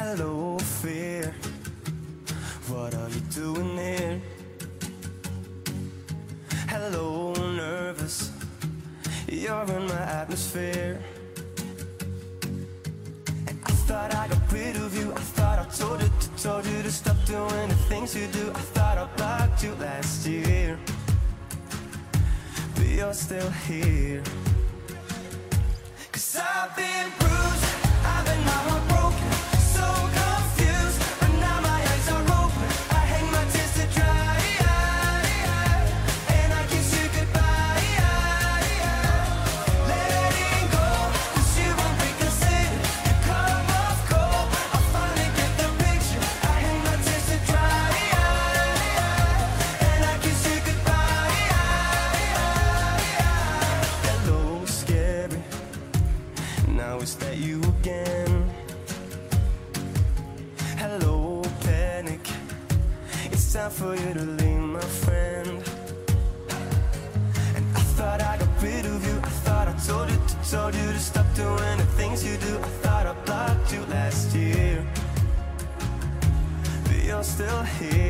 Hello, fear. What are you doing here? Hello, nervous. You're in my atmosphere. And I thought I got rid of you. I thought I told you to stop doing the things you do. I thought I blocked you last year, but you're still here. 'Cause I've been bruised, I've been heartbroken, so confused, but now my eyes are open. I hang my tears to dry, and I kiss you goodbye. Letting go, 'cause you won't reconsider. You come off cold, I finally get the picture. I hang my tears to dry, and I kiss you goodbye. Hello, scary. Now is that you again? Hello, panic. It's time for you to leave, my friend. And I thought I got rid of you. I thought I told you to stop doing the things you do. I thought I blocked you last year, but you're still here.